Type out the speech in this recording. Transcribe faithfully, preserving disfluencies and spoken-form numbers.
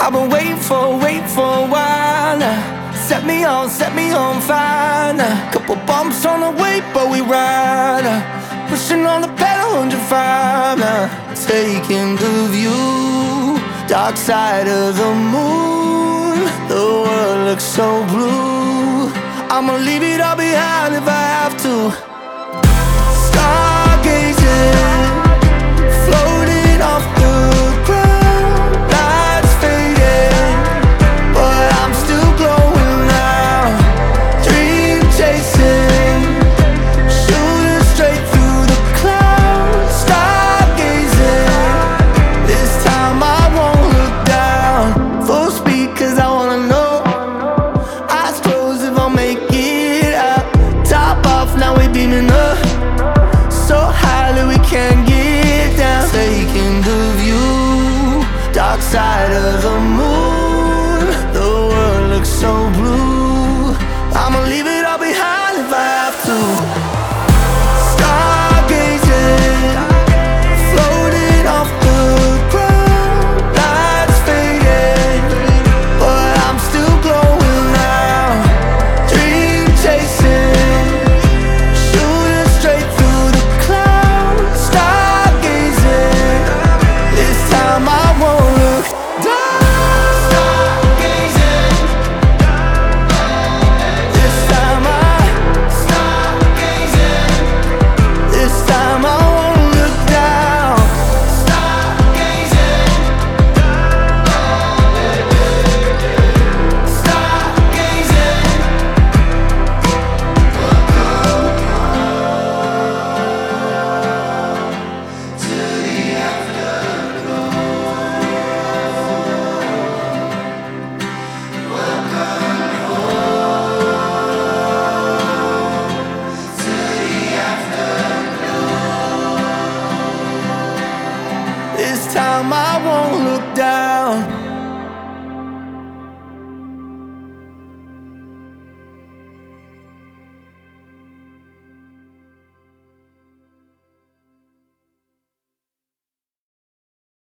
I've been waiting for, waiting for a while now. Set me on, set me on fire now. Couple bumps on the way, but we ride now. Pushing on the pedal, one hundred five now. Taking the view, dark side of the moon. The world looks so blue. I'ma leave it all behind if I have to.